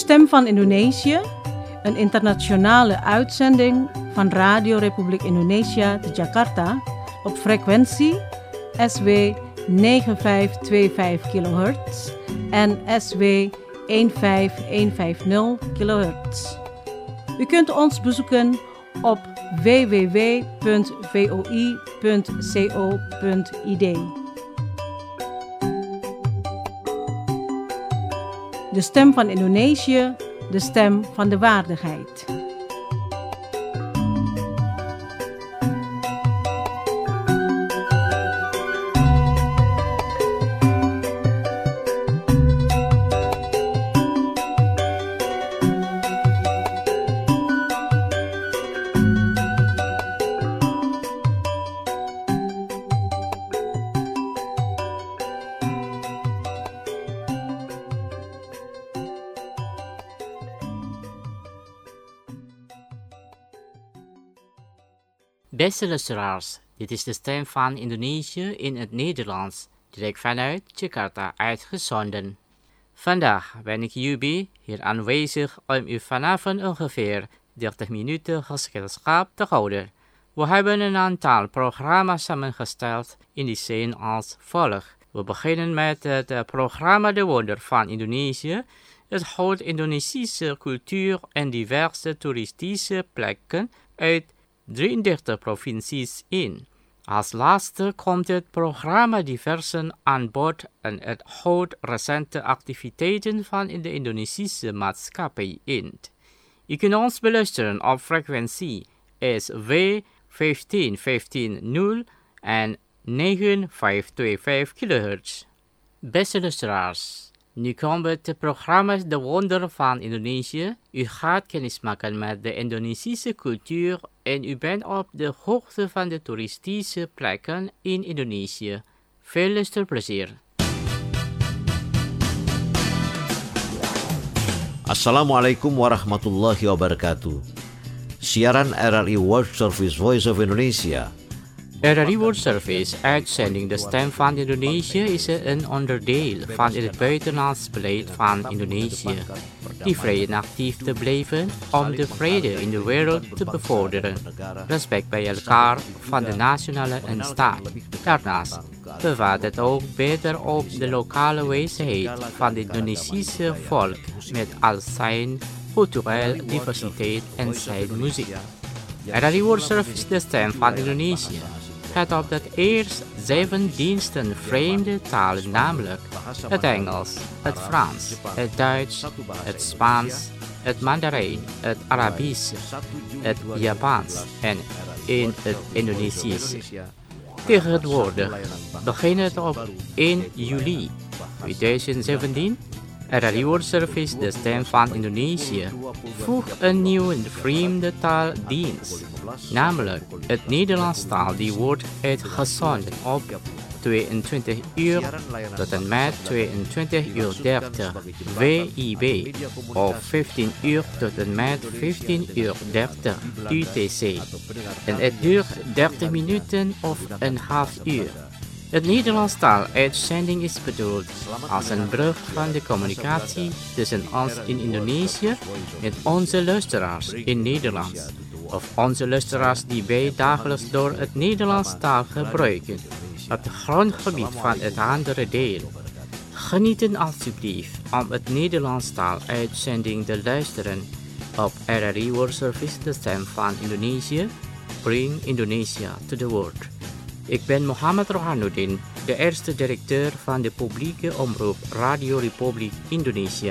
Stem van Indonesië, een internationale uitzending van Radio Republiek Indonesia te Jakarta op frequentie SW 9525 kHz en SW 15150 kHz. U kunt ons bezoeken op www.voi.co.id. De stem van Indonesië, de stem van de waardigheid. Beste luisteraars, dit is de stem van Indonesië in het Nederlands, direct vanuit Jakarta uitgezonden. Vandaag ben ik Yubi hier aanwezig om u vanavond ongeveer 30 minuten gezelschap te houden. We hebben een aantal programma's samengesteld in die zin als volgt. We beginnen met het programma De Wonder van Indonesië. Het houdt Indonesische cultuur en diverse toeristische plekken uit 33 provincies in. Als laatste komt het programma Diversen aan bod en het houdt recente activiteiten van de Indonesische maatschappij in. Je kunt ons beluisteren op frequentie SW 15150 en 9525 kHz. Beste luisteraars, nu komt het programma De Wonder van Indonesië. U gaat kennismaken met de Indonesische cultuur en u bent op de hoogte van de toeristische plekken in Indonesië. Veel luisterplezier. Assalamualaikum warahmatullahi wabarakatuh. Siaran RRI World Service Voice of Indonesia. RRI World Service, uitzending De Stem van Indonesië, is een onderdeel van het buitenlands beleid van Indonesië, die vrij en actief te blijven om de vrede in de wereld te bevorderen, respect bij elkaar van de nationale en staat. Daarnaast bewaart het ook beter op de lokale wijsheid van het Indonesische volk met al zijn culturele diversiteit en zijn muziek. RRI World Service, De Stem van Indonesië, gaat op dat eerst 7 diensten vreemde talen, namelijk het Engels, het Frans, het Duits, het Spaans, het Mandarijn, het Arabisch, het Japans en in het Indonesisch. Tegenwoordig begint het op 1 juli 2017. RRI World Service, De Stem van Indonesië, voegt een nieuwe vreemde taaldienst, namelijk het Nederlands taal, die wordt uitgezonden op 22 uur tot en met 22 uur 30 WIB of 15 uur tot en met 15 uur 30 UTC. En het duurt 30 minuten of een half uur. Het Nederlands taaluitzending is bedoeld als een brug van de communicatie tussen ons in Indonesië en onze luisteraars in Nederland, of onze luisteraars die wij dagelijks door het Nederlands taal gebruiken op het grondgebied van het andere deel. Genieten alsjeblieft om het Nederlands taaluitzending te luisteren op RRI World Service, De Stem van Indonesië. Bring Indonesia to the world. Ik ben Mohammed Rohanuddin, de eerste directeur van de publieke omroep Radio Republiek Indonesia.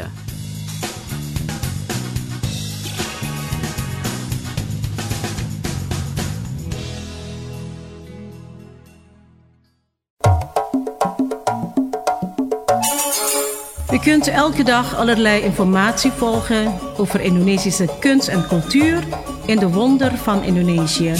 U kunt elke dag allerlei informatie volgen over Indonesische kunst en cultuur in De Wonder van Indonesië.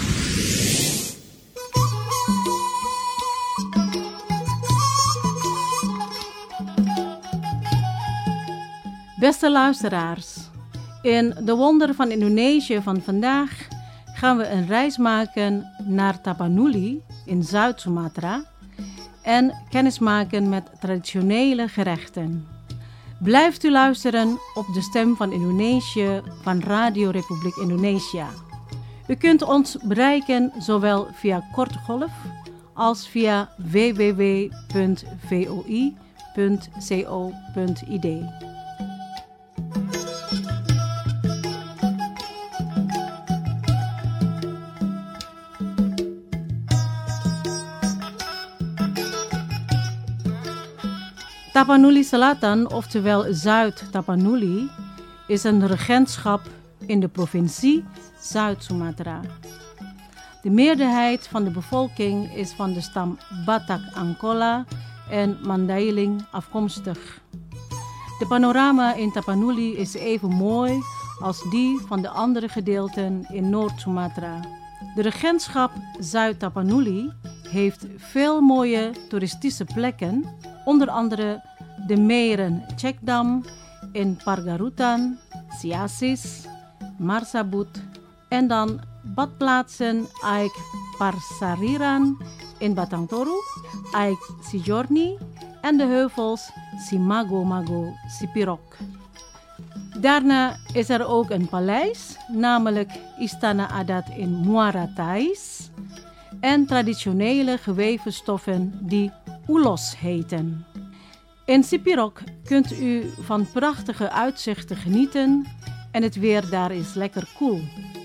Beste luisteraars, in De Wonder van Indonesië van vandaag gaan we een reis maken naar Tapanuli in Zuid-Sumatra en kennismaken met traditionele gerechten. Blijft u luisteren op de Stem van Indonesië van Radio Republiek Indonesia. U kunt ons bereiken zowel via korte golf als via www.voi.co.id. Tapanuli Selatan, oftewel Zuid-Tapanuli, is een regentschap in de provincie Zuid-Sumatra. De meerderheid van de bevolking is van de stam Batak Angkola en Mandailing afkomstig. De panorama in Tapanuli is even mooi als die van de andere gedeelten in Noord-Sumatra. De regentschap Zuid-Tapanuli heeft veel mooie toeristische plekken, onder andere de meren Cekdam in Pargarutan, Siasis, Marsabut en dan badplaatsen Aik Parsariran in Batangtoru, Aik Sijorni en de heuvels Simago-Mago Sipirok. Daarna is er ook een paleis, namelijk Istana Adat in Muara Thais en traditionele geweven stoffen die ulos heten. In Sipirok kunt u van prachtige uitzichten genieten en het weer daar is lekker koel.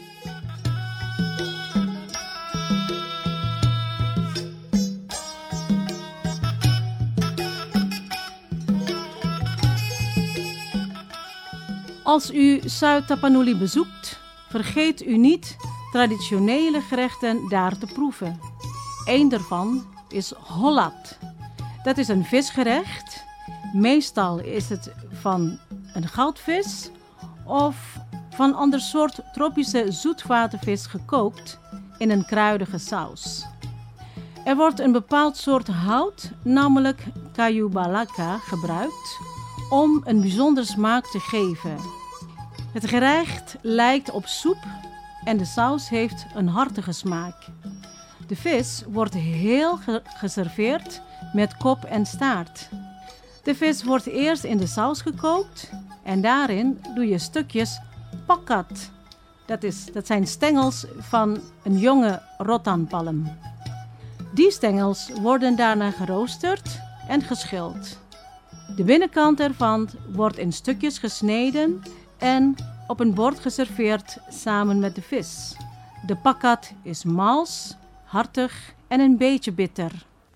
Als u Zuid-Tapanuli bezoekt, vergeet u niet traditionele gerechten daar te proeven. Eén daarvan is hollat. Dat is een visgerecht. Meestal is het van een goudvis of van ander soort tropische zoetwatervis gekookt in een kruidige saus. Er wordt een bepaald soort hout, namelijk kayu balaka, gebruikt om een bijzondere smaak te geven. Het gerecht lijkt op soep en de saus heeft een hartige smaak. De vis wordt heel geserveerd met kop en staart. De vis wordt eerst in de saus gekookt en daarin doe je stukjes pakat. Dat zijn stengels van een jonge rotanpalm. Die stengels worden daarna geroosterd en geschild. De binnenkant ervan wordt in stukjes gesneden en op een bord geserveerd samen met de vis. De pakat is mals, hartig en een beetje bitter.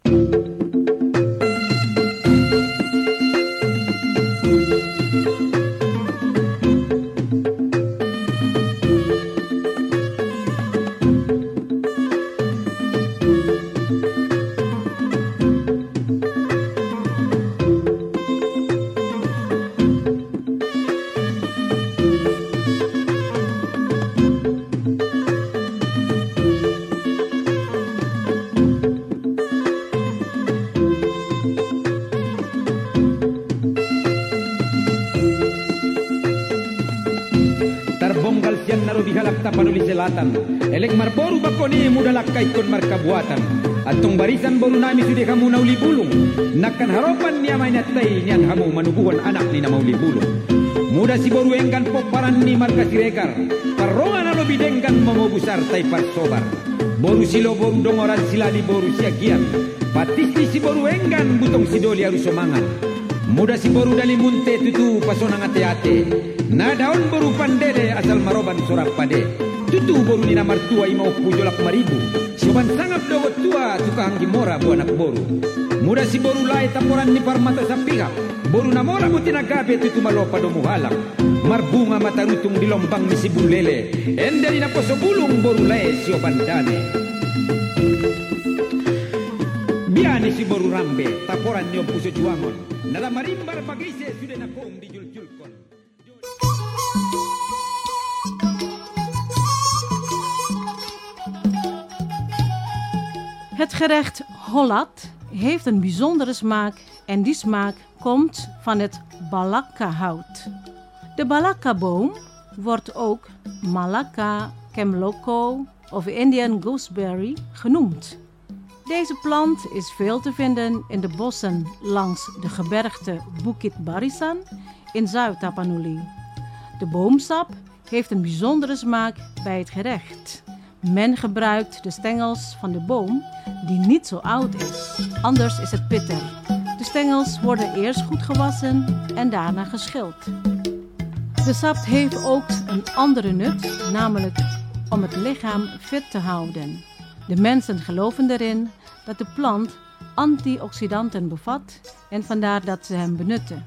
Tapanuli Selatan, elek marboru bakoni mudalak kaikon markabuatan. Atong barisan boru nami sudah kamu nauli bulung. Nakkan harapan niya may natay niyan hamu manubuhan anak ni na mauli bulung. Muda si boru enggan poparan ni marka sirekar. Parongan alo bidenggan mamobusar tay parsobar. Boru silo boru dongoran sila di boru siagian. Patisti si boru enggan butong sidoli harus somangan. Muda si boru dali munte tutu pasonang ate-ate. Na daun boru pandele asal maroban sorak pade. Tutu boru ni namar tua imau pujolak maribu. Soban sangap dogo tua tukang gimora bu anak boru. Muda si boru lai taporan ni parmata sapihak. Boru namora mutinagabe tutu malopa domu halak. Marbunga matarutung di lombang ni si bulele. Endeli na poso bulung boru lai sioban dane. Biani si boru rambe taporan ni puso juangon. Nala marimbar pagise sudah na kong di jul-julkon. Het gerecht hollat heeft een bijzondere smaak en die smaak komt van het balakka-hout. De balakka-boom wordt ook Malacca, Kemloko of Indian gooseberry genoemd. Deze plant is veel te vinden in de bossen langs de gebergte Bukit Barisan in Zuid-Tapanuli. De boomsap heeft een bijzondere smaak bij het gerecht. Men gebruikt de stengels van de boom die niet zo oud is, anders is het bitter. De stengels worden eerst goed gewassen en daarna geschild. De sap heeft ook een andere nut, namelijk om het lichaam fit te houden. De mensen geloven erin dat de plant antioxidanten bevat en vandaar dat ze hem benutten.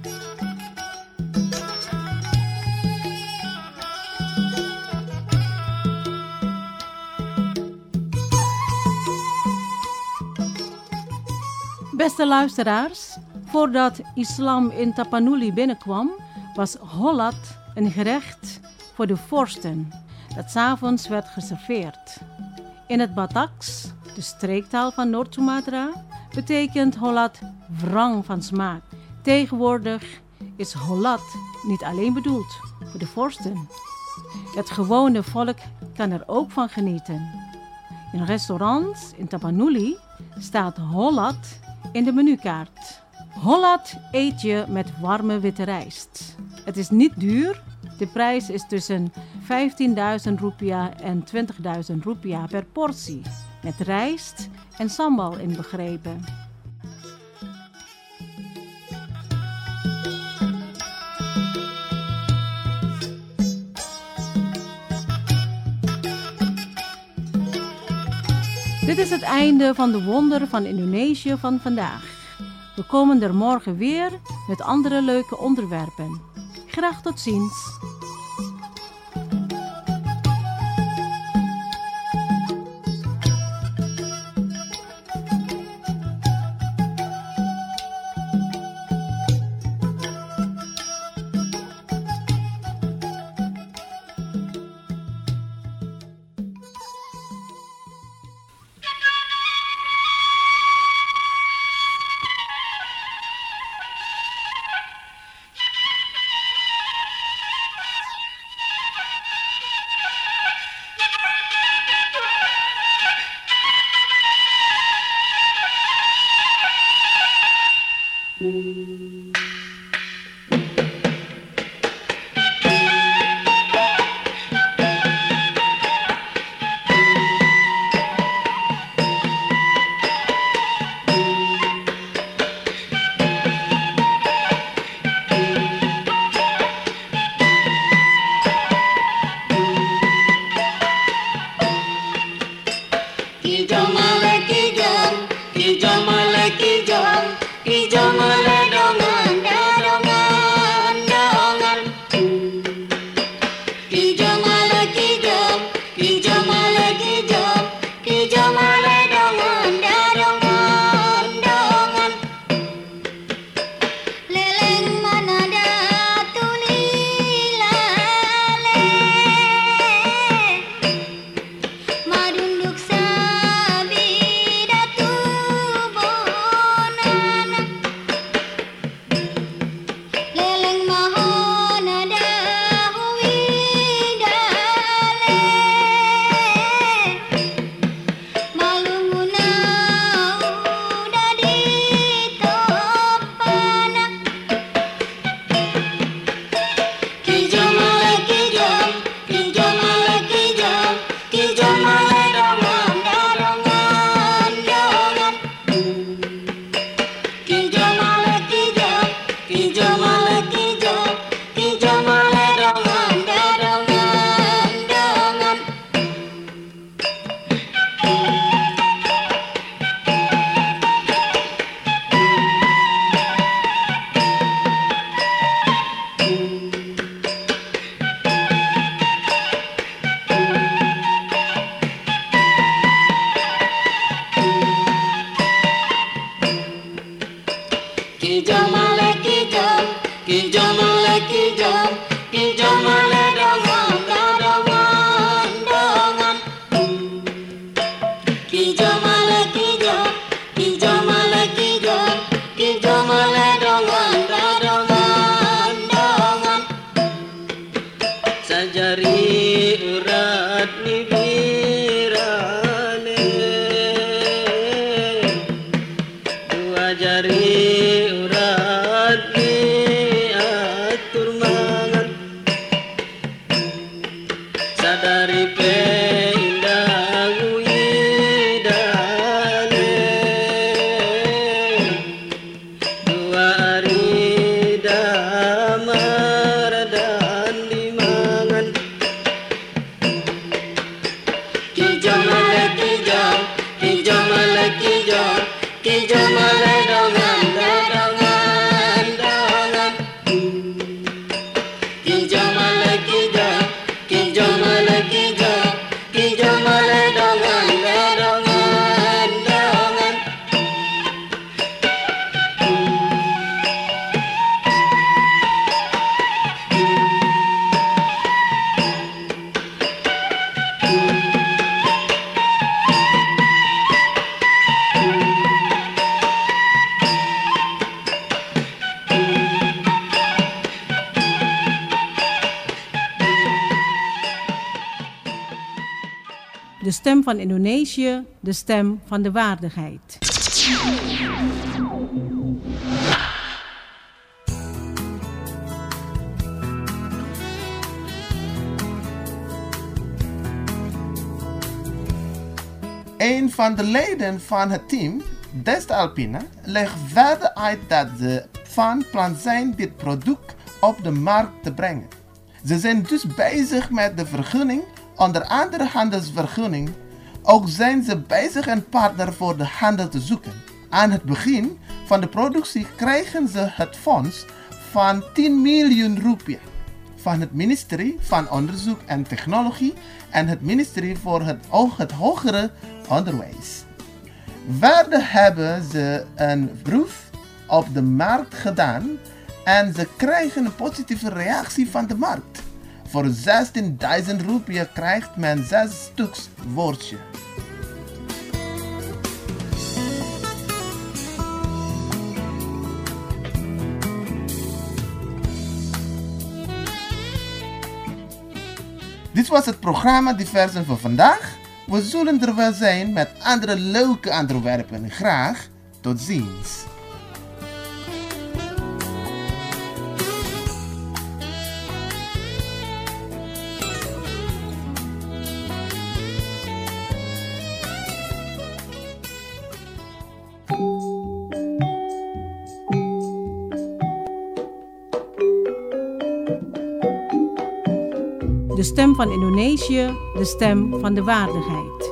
Beste luisteraars, voordat islam in Tapanuli binnenkwam, was hollat een gerecht voor de vorsten dat 's avonds werd geserveerd. In het Bataks, de streektaal van Noord-Sumatra, betekent hollat wrang van smaak. Tegenwoordig is hollat niet alleen bedoeld voor de vorsten. Het gewone volk kan er ook van genieten. In restaurants in Tapanuli staat hollat in de menukaart. Hollat eet je met warme witte rijst. Het is niet duur. De prijs is tussen 15.000 rupiah en 20.000 rupiah per portie, met rijst en sambal inbegrepen. Dit is het einde van de wonderen van Indonesië van vandaag. We komen er morgen weer met andere leuke onderwerpen. Graag tot ziens. Sajari urat ni birane sadari pe indah widane dua hari damar dan dimangan kijau male kijau kijau male kijau kijau male dongan dongan dongan kijau male kijau kijau male kijau kijau male dongan dongan dongan De stem van Indonesië, de stem van de waardigheid. Een van de leden van het team, Desta Alpina, legt verder uit dat ze van plan zijn dit product op de markt te brengen. Ze zijn dus bezig met de vergunning, onder andere handelsvergunning. Ook zijn ze bezig een partner voor de handel te zoeken. Aan het begin van de productie krijgen ze het fonds van 10 miljoen rupiah van het ministerie van Onderzoek en Technologie en het ministerie voor het hogere onderwijs. Verder hebben ze een proef op de markt gedaan en ze krijgen een positieve reactie van de markt. Voor 16.000 rupiah krijgt men 6 stuks worstje. Dit was het programma Diversen voor vandaag. We zullen er wel zijn met andere leuke onderwerpen. Graag tot ziens. De stem van Indonesië, de stem van de waardigheid.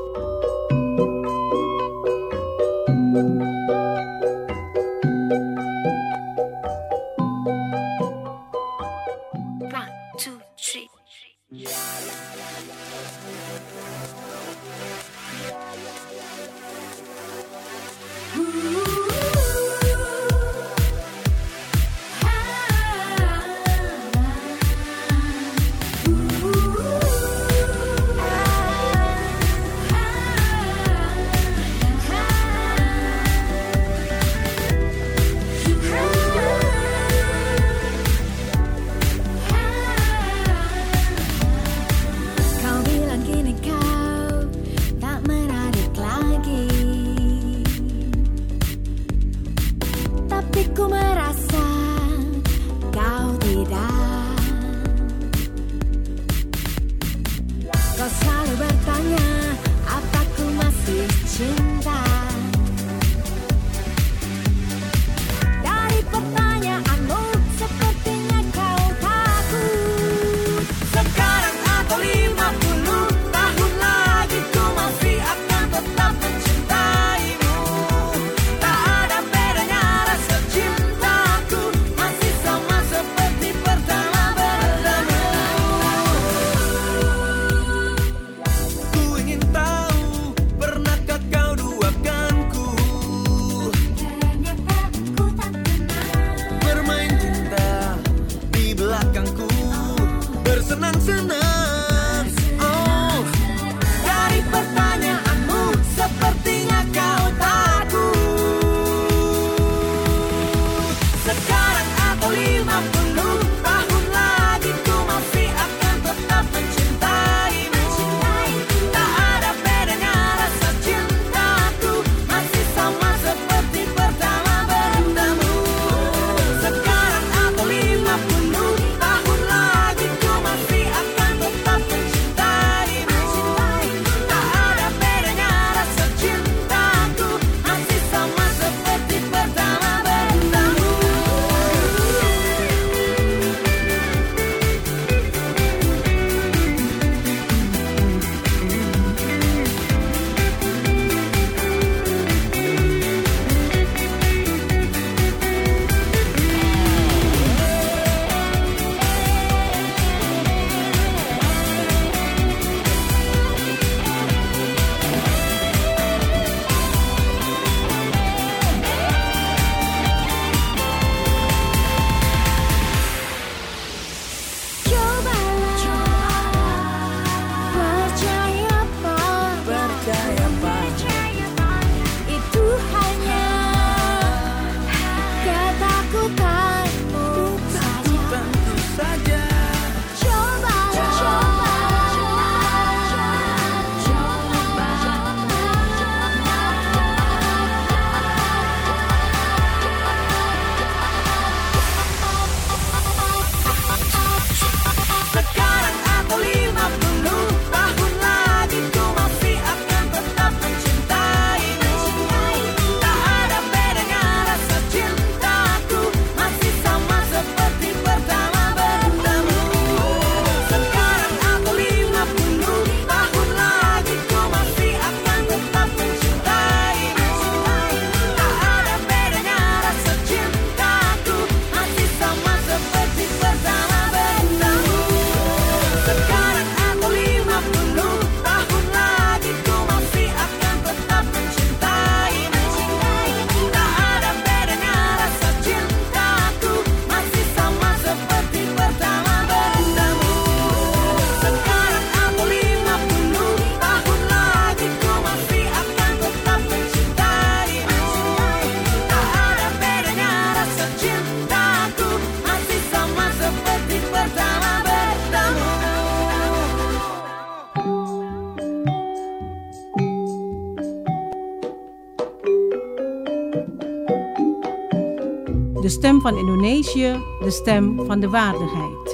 De stem van Indonesië, de stem van de waardigheid.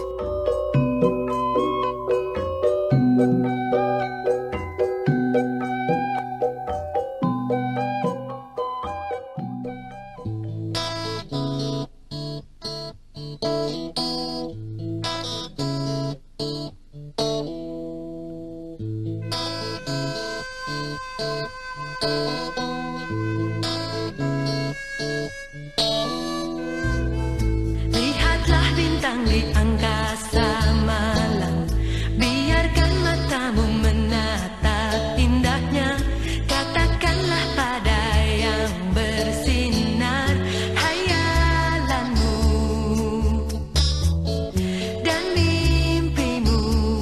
Lihatlah bintang di angkasa malam, biarkan matamu menatap indahnya. Katakanlah pada yang bersinar hayalanmu dan mimpimu.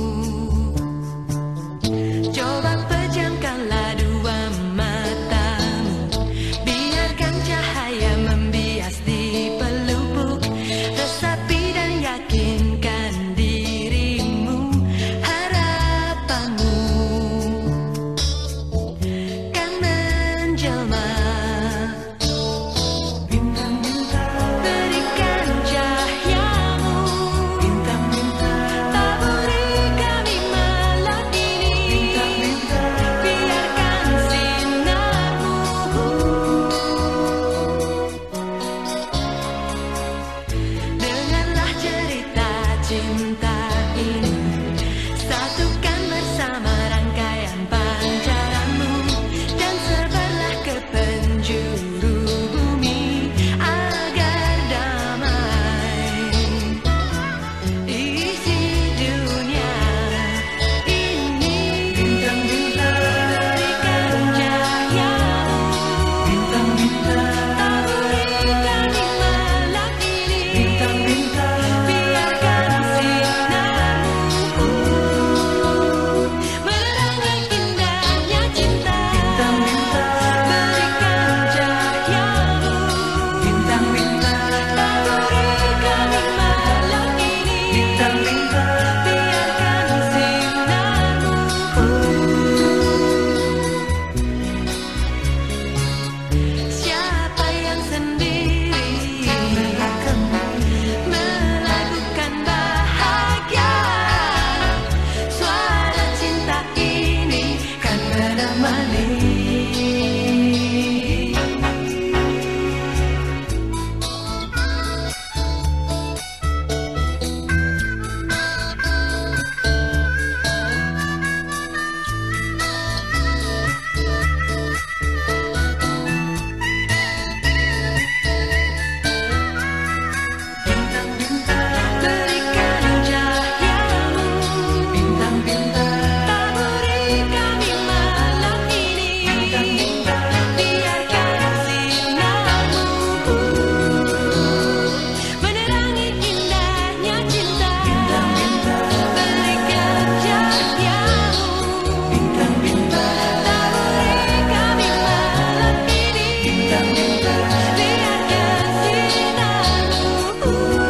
Coba pejamkanlah dua matamu, biarkan cahaya membias di pelupuk. Resapi dan yakinkan dirimu, harapanmu kan menjelma. Bintang-bintang, berikan cahayamu. Bintang-bintang, taburi kami malam ini. Bintang-bintang, biarkan sinarmu. Dengarlah cerita cinta ini, satukan bersama rangkaian pancaranmu, dan sebarlah ke penjuru bumi agar damai isi dunia ini. Bintang-bintang, berikan cahayamu. Bintang-bintang, taburi kami malam ini. Bintang-bintang, biarkan sinarmu menerangi indahnya cinta. Bintang-bintang, berikan cahayamu. Bintang-bintang, taburi kami malam ini. Bintang-bintang, biarkan sinarmu. Siapa yang sendiri melakukan bahagia, suara cinta ini kan menemani. Berikan cahayamu. Bintang-bintang, taburi kami malam ini. Bintang-bintang, biarkan sinarmu menerangi indahnya cinta. Bintang-bintang, berikan cahayamu. Bintang-bintang, taburi kami malam ini. Bintang-bintang, biarkan sinarmu.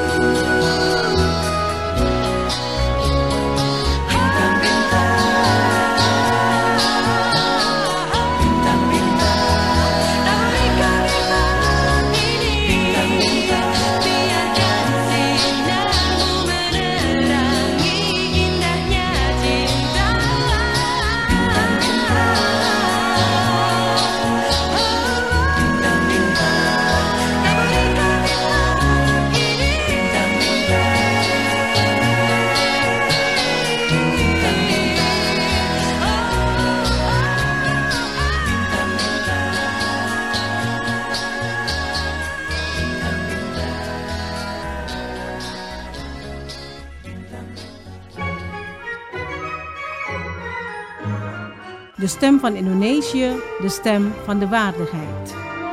De stem van Indonesië, de stem van de waardigheid.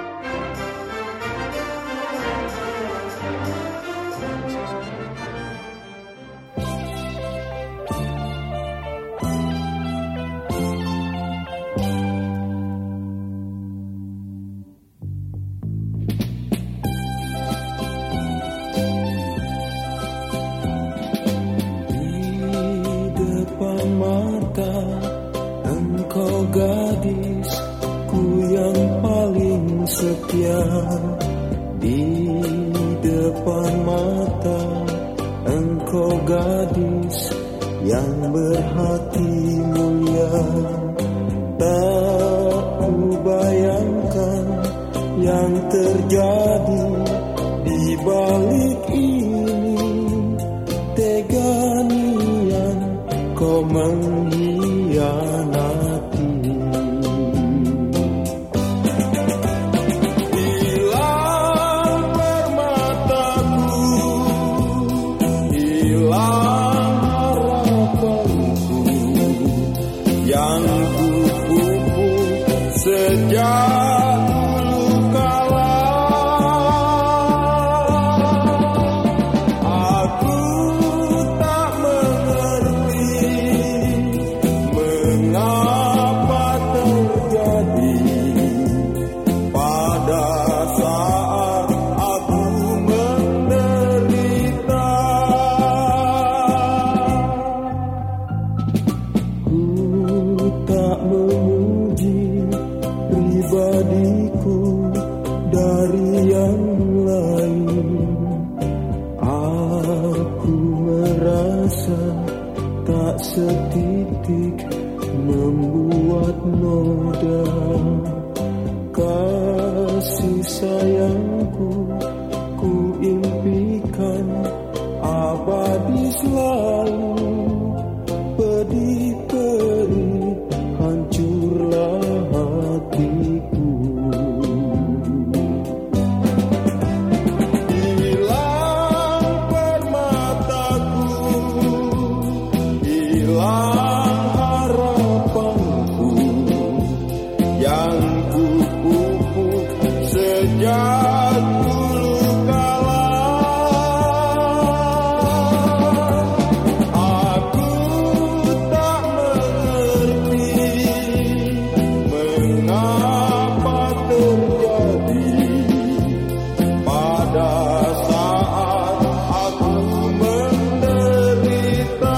Engkau gadisku yang paling setia di depan mata engkau gadis yang berhati mulia. Tak kubayangkan yang terjadi di balik ini. Tega nian kau mengkhianati. Hilang permataku, hilang harapanku yang kupupuk sejak dulu kala. Aku tak mengerti mengapa terjadi pada saat aku menderita. Ku tak memuji pribadiku dari yang lain. Aku merasa tak setitik membuat noda. Kasih sayangku ku impikan abadi selalu. Pedih perih hancurlah hatiku. Hilang permataku, hilang harapanku yang kupupuk sejak dulu kala. Aku tak mengerti mengapa terjadi pada saat aku menderita.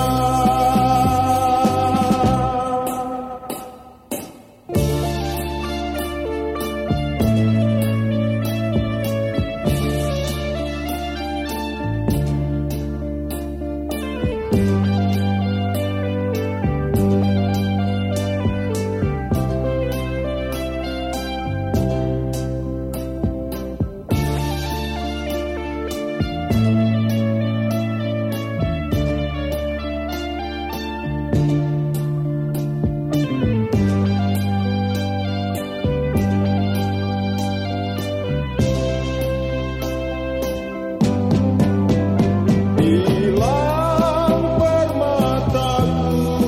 Hilang permataku,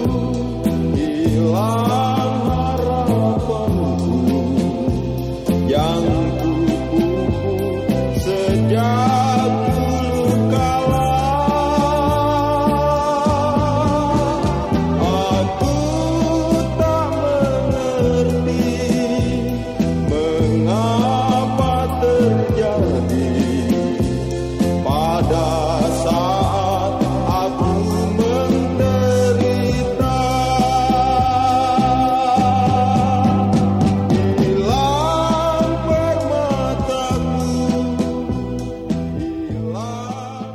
hilang harapanku yang kupupuk sejak dulu kala. Aku tak mengerti mengapa terjadi pada saat aku menderita. Hilang permataku, hilang.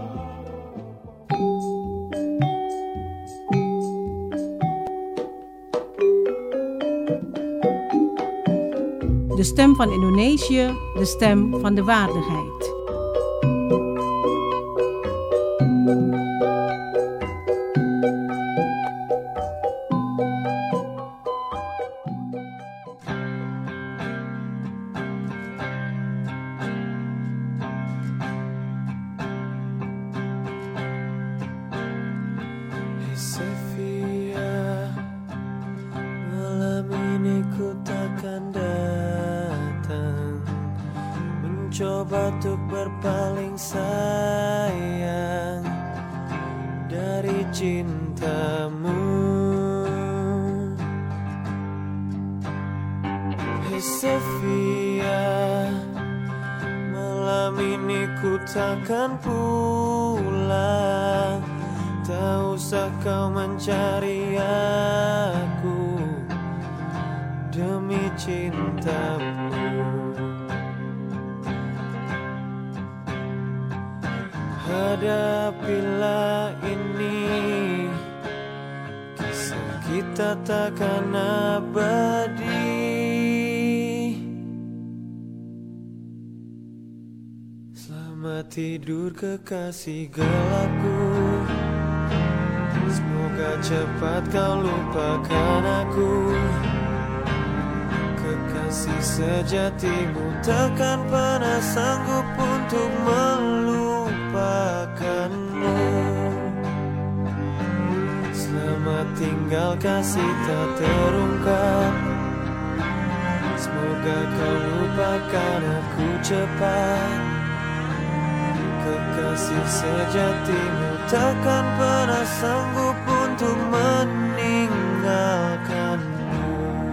De stem van Indonesië, de stem van de waardigheid. Sevilla, malam ini ku takkan datang, mencoba untuk berpaling sayang dari cintamu. Hey Sevilla, malam ini ku takkan pulang. Tak usah kau mencari aku demi cintamu. kita takkan abadi. Selamat tidur kekasih gelapku, semoga cepat kau lupakan aku. Kekasih sejatimu takkan pernah sanggup untuk melupakanmu. Selamat tinggal kasih tak terungkap, semoga kau lupakan aku cepat. Kekasih sejatimu takkan pernah sanggup untuk meninggalkanmu.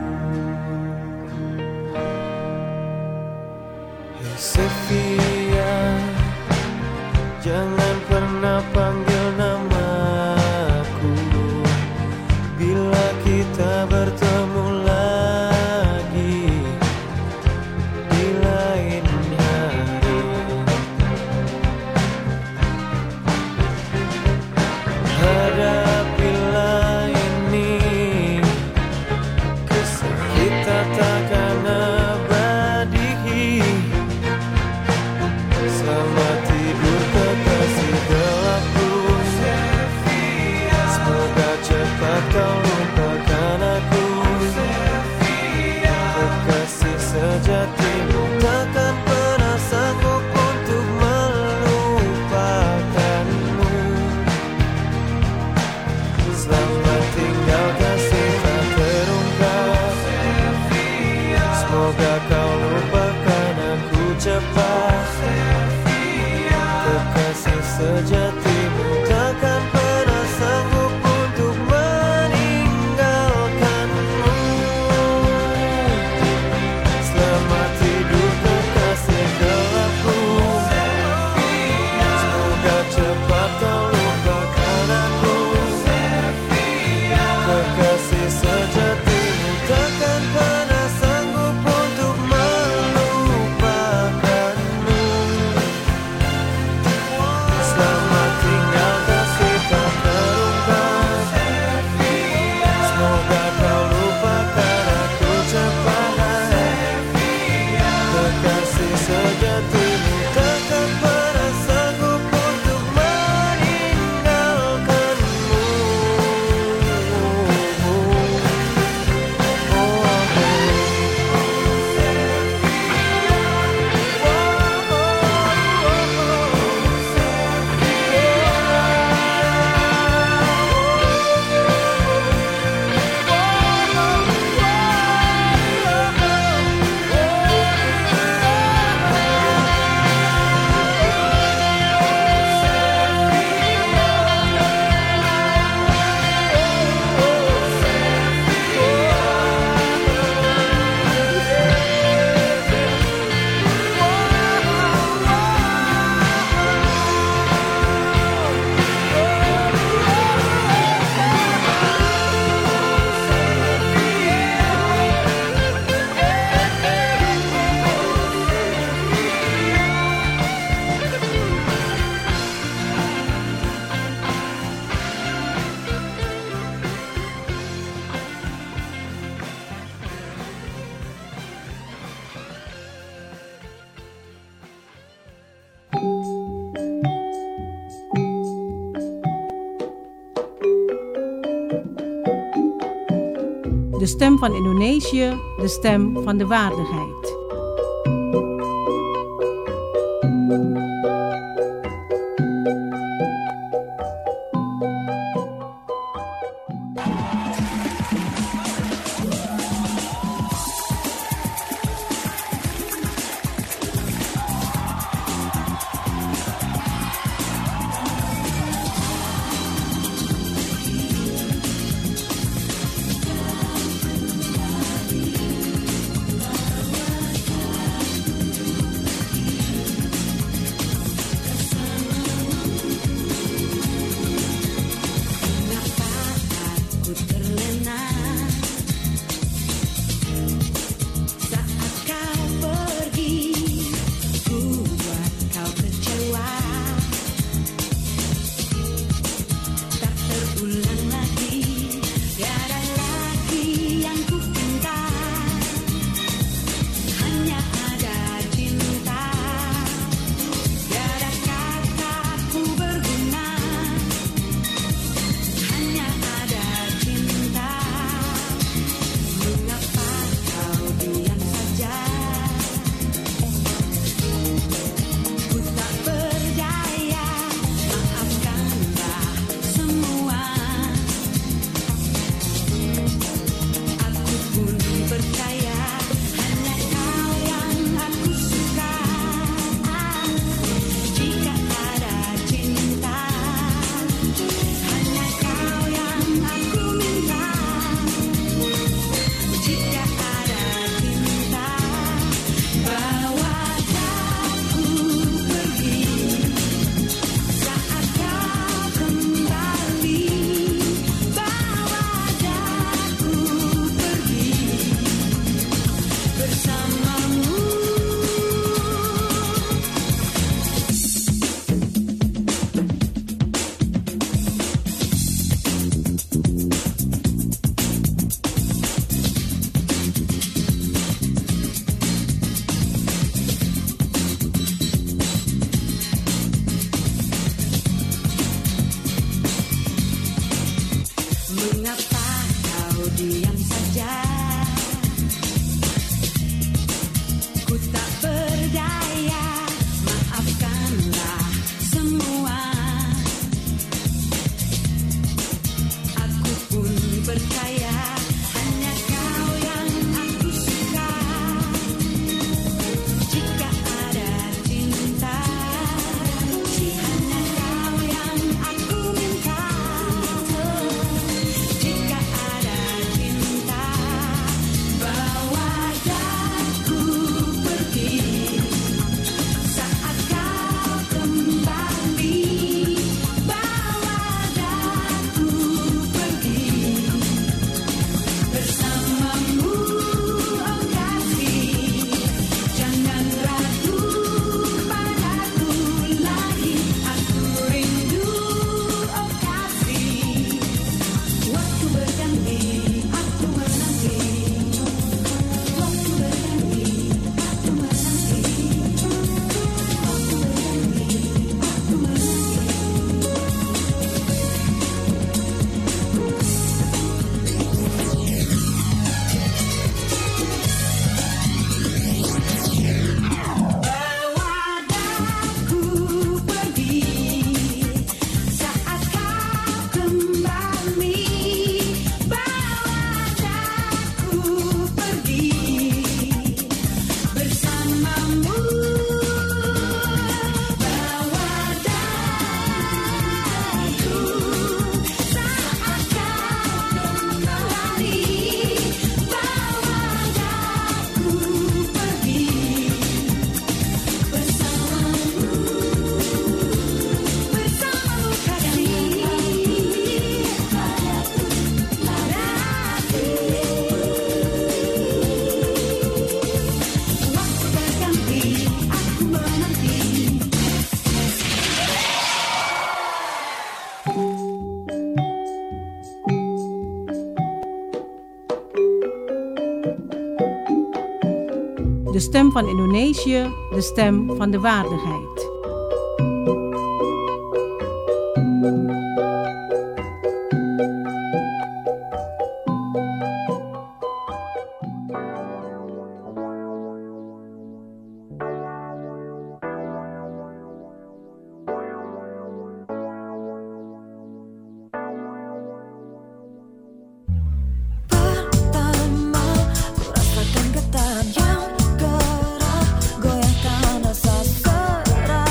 Hey Sevilla, jangan pernah panggil namaku bila kita bertemu lagi di lain hari. Hadapilah ini, kisah kita takkan abadi. Selamat tidur kekasih gelapku, semoga cepat kau lupakan aku. Kekasih sejatimu takkan pernah sanggup untuk melupakanmu. Selamat tinggal kasih tak terungkap, semoga kau lupakan aku cepat. Kekasih sejatimu takkan pernah sanggup untuk meninggalkanmu. Selamat tidur kekasih gelapku, semoga cepat kau lupakan aku. Kekasih sejatimu takkan pernah sanggup untuk melupakanmu. Selamat tinggal kasih tak terungkap, semoga kau lupakan aku cepat. Kekasih sejatimu takkan pernah sanggup untuk meninggalkanmu. De stem van Indonesië, de stem van de waardigheid. kau diam saja. Ku tak berdaya, maafkanlah semua. Aku pun percaya hanya kau yang aku suka. Jika ada cinta, hanya kau yang aku minta. Jika ada cinta, bawa daku pergi. Saat kau kembali, bawa daku pergi. Bersamamu, oh kasih, jangan ragu padaku lagi. Aku rindu, oh kasih. Waktu berganti, aku menanti. Waktu berganti, aku menanti. Waktu berganti, aku menanti. Bawa daku pergi. Saat kau kembali, bawa daku pergi. Bersamamu, bawa daku. Saat kau kembali, bawa daku pergi. Bersamamu, bersamamu kembali. Waktu berganti, aku menanti. De stem van Indonesië, de stem van de waardigheid. Pertama, ku rasakan getaran yang gerak, goyahkan rasa serak.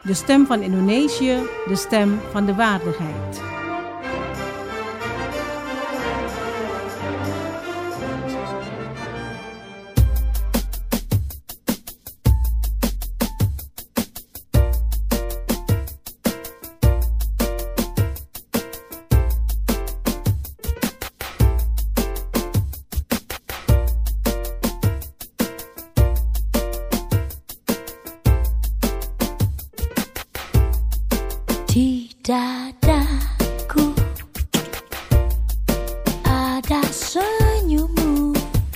De stem van Indonesië, de stem van de waardigheid. Di dadaku ada senyummu,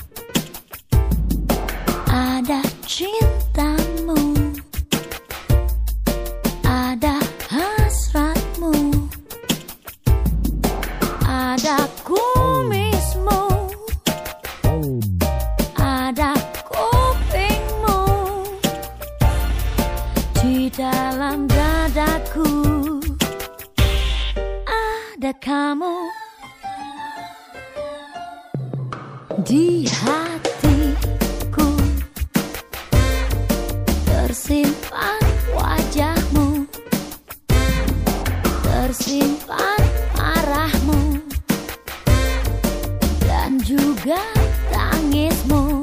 ada cintamu, ada hasratmu, ada kumismu, ada kupingmu di dalam dadaku. Ada kamu di hatiku, tersimpan wajahmu, tersimpan marahmu, dan juga tangismu.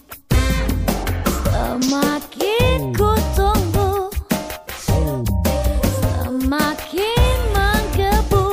Semakin ku tunggu, semakin menggebu,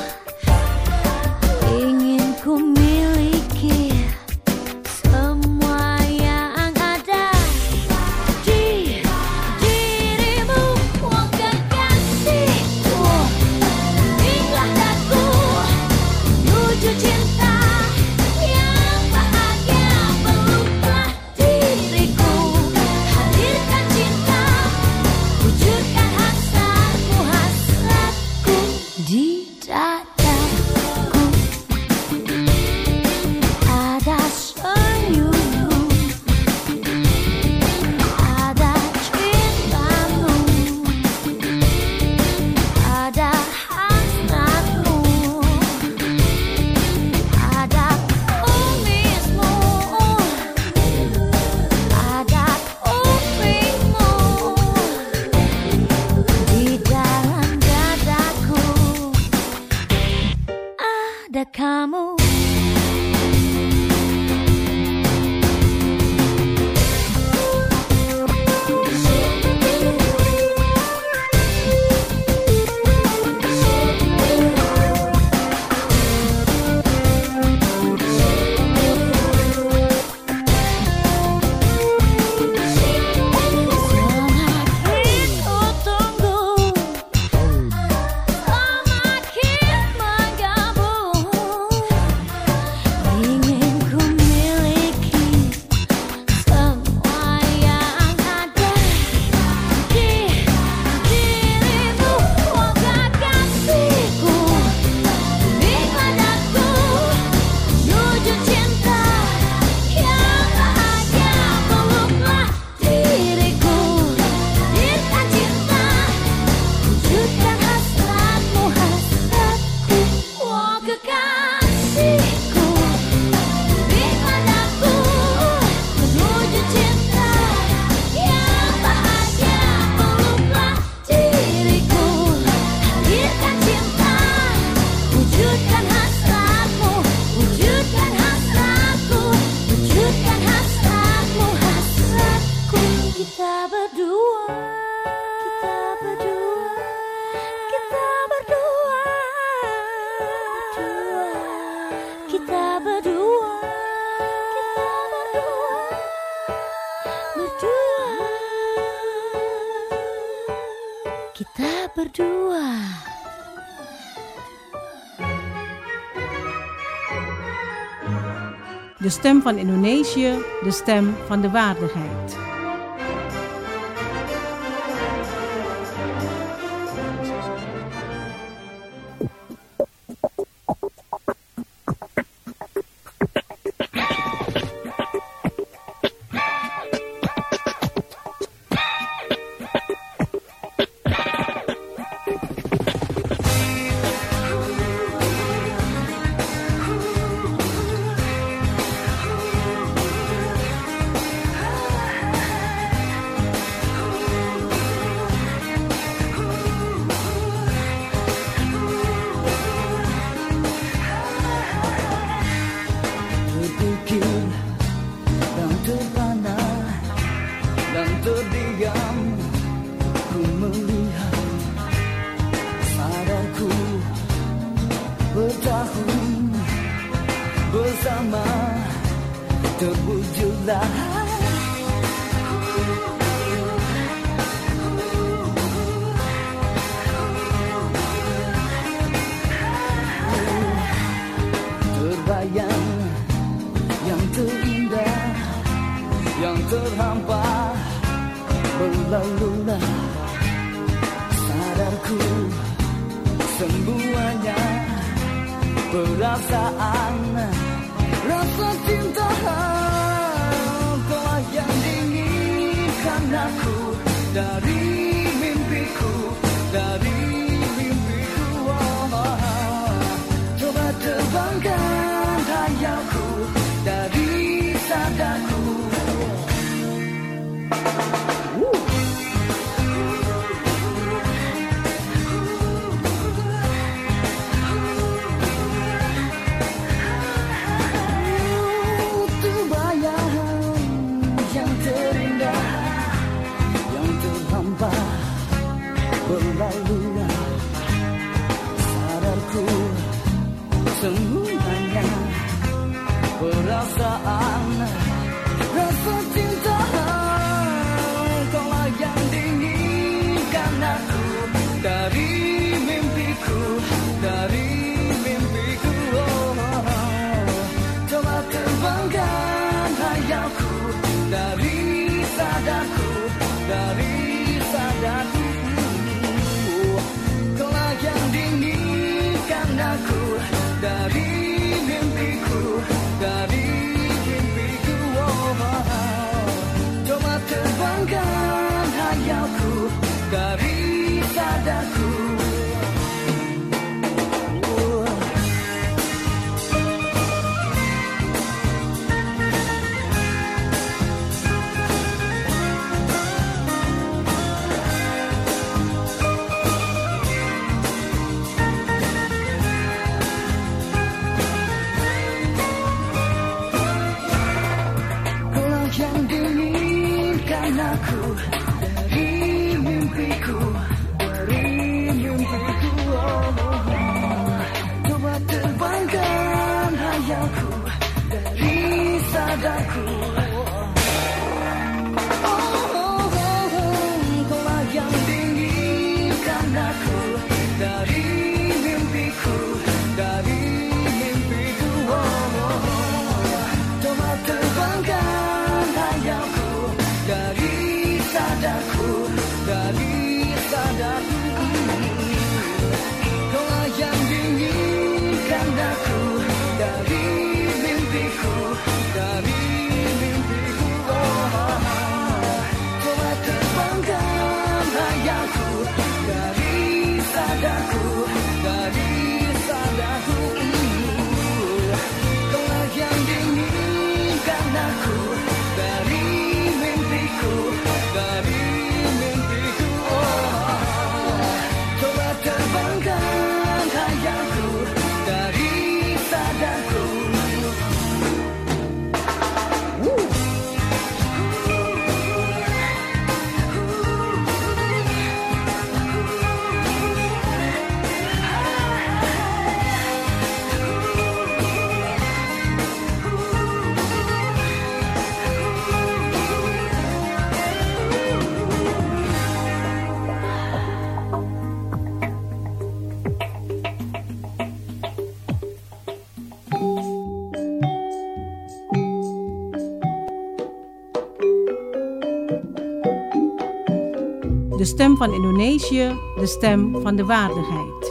ingin ku miliki semua yang ada di dirimu. Oh kekasihku, bimbinglah daku menuju cinta yang bahagia. Peluklah diriku, hadirkan cinta, wujudkan hasratmu, hasratku di dadaku. Ada senyummu, ada cintamu, ada hasratmu, ada kumismu, ada kupingmu di dalam dadaku. Ada kamu. Semakin ku tunggu, semakin menggabung, ingin ku miliki semua yang ada di dirimu. Oh kekasihku, bimbinglah daku menuju cinta yang bahagia. Peluklah diriku, hadirkan cinta, wujudkan hasratmu, hasratku. Oh kekasihku, bimbinglah daku menuju cinta yang bahagia. Peluklah diriku, hadirkan cinta, wujudkan hasratmu, wujudkan hasratku, wujudkan hasratmu, hasratku. Kita berdua, kita berdua, kita berdua, kita berdua, berdua, kita berdua. De stem van Indonesië, de stem van de waardigheid. terpikir dan terpana dan terdiam, ku melihat sadarku bertahun bersama terwujudlah terbayang yang terindah, yang terhampa berlalulah sadarku semuanya perasaan rasa cinta kau yang diinginkan aku dari mimpiku, dari mimpiku. Coba terbangkan hayalku dari sadarku. Berlalulah sadarku semuanya perasaan rasa cinta kaulah yang diinginkan aku dari mimpiku, dari mimpiku. Coba terbangkan hayalku dari sadarku, dari sadarku. Yang diinginkan aku dari mimpiku, dari mimpiku. Coba terbangkan hayalku dari sadarku. Yang diinginkan aku dari mimpiku, dari mimpiku. Coba terbangkan hayalku dari sadarku. Kaulah yang diinginkan aku dari mimpiku, dari mimpiku. Coba terbangkan hayalku dari sadarku, dari sadarku. Kaulah yang diinginkan aku dari mimpiku, dari mimpiku. Coba terbangkan hayalku dari sadarku, dari sadarku. Kaulah yang diinginkan aku dari mimpiku, dari mimpiku. Coba terbangkan hayalku dari sadarku. De stem van Indonesië, de stem van de waardigheid.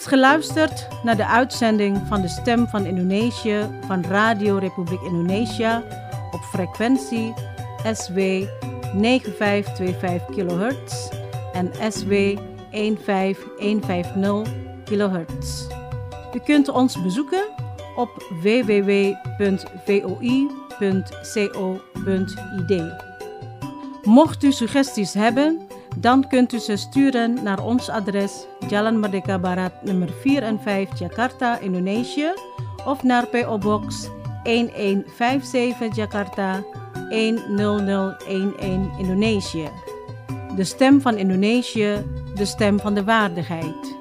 heeft geluisterd naar de uitzending van de Stem van Indonesië van Radio Republiek Indonesia op frequentie SW 9525 kHz en SW 15150 kHz. U kunt ons bezoeken op www.voi.co.id. Mocht u suggesties hebben, dan kunt u ze sturen naar ons adres Jalan Merdeka Barat nummer 4 en 5 Jakarta, Indonesië of naar PO Box 1157 Jakarta 10011 Indonesië. De Stem van Indonesië, de stem van de waardigheid.